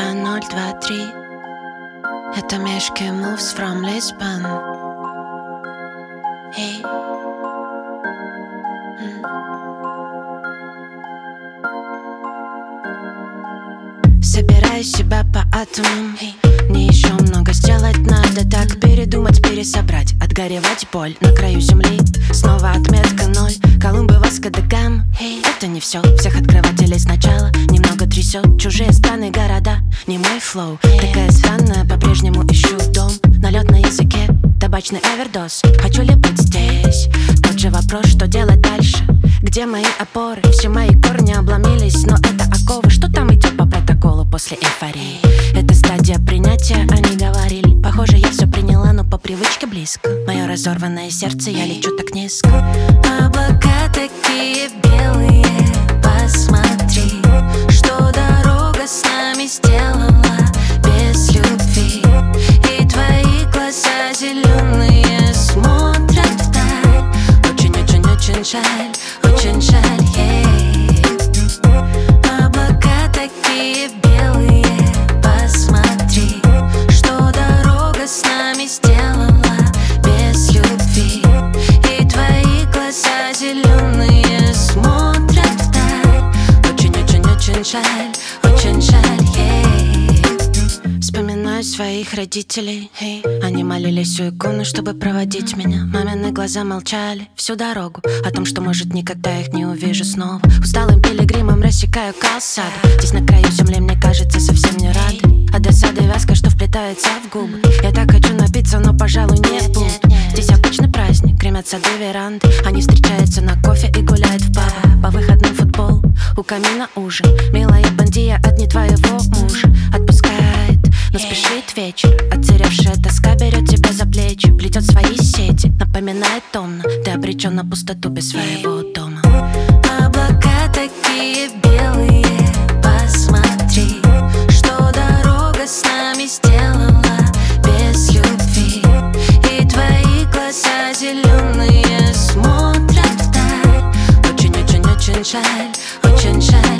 023. Это Мешки Moves from Lisbon. Hey. Собираю себя по атомам. Мне еще много сделать надо. Так передумать, пересобрать, отгоревать боль на краю земли. Снова отметка 0. Колумбы, Васко да Гама. Это не все, всех открывателей сначала. Немного трясет чужие страны, города. Не мой флоу, такая странная. По-прежнему ищу дом. Налет на языке, табачный овердоз. Хочу ли быть здесь? Тот же вопрос, что делать дальше? Где мои опоры? Все мои корни обломились, но это оковы. Что там идет по протоколу после эйфории? Это стадия принятия, они говорили. Похоже, я все приняла, но по привычке близко. Мое разорванное сердце, я лечу так низко. Облака такие белые, посмотри, что дорога с нами сделала без любви. И твои глаза зеленые смотрят вдаль. Очень-очень-очень жаль, очень жаль, Облака такие белые, посмотри, что дорога с нами сделала без любви. И твои глаза зеленые смотрят вдаль. Очень-очень-очень жаль, очень жаль, Вспоминаю своих родителей, Они молились у иконы, чтобы проводить меня. Мамины глаза молчали всю дорогу о том, что, может, никогда их не увижу снова. Усталым пилигримом рассекаю калсаду. Здесь на краю земли, мне кажется, совсем не рады. А досада и вязка, что вплетается в губы. Я так хочу напиться, но, пожалуй, не буду. Здесь обычный праздник, гремят сады, веранды. Они встречаются на кофе и гуляют в пабах. По выходным футбол, у камина ужин. Милая бандия от не твоего мужа отпускает, но спешит вечер. Отсыревшая тоска берет тебя за плечи, плетет свои сети, напоминает томно. Ты обречен на пустоту без своего дома. Облака такие белые, посмотри, что дорога с нами сделала без любви. И твои глаза зеленые смотрят вдаль. Очень-очень-очень жаль, очень жаль.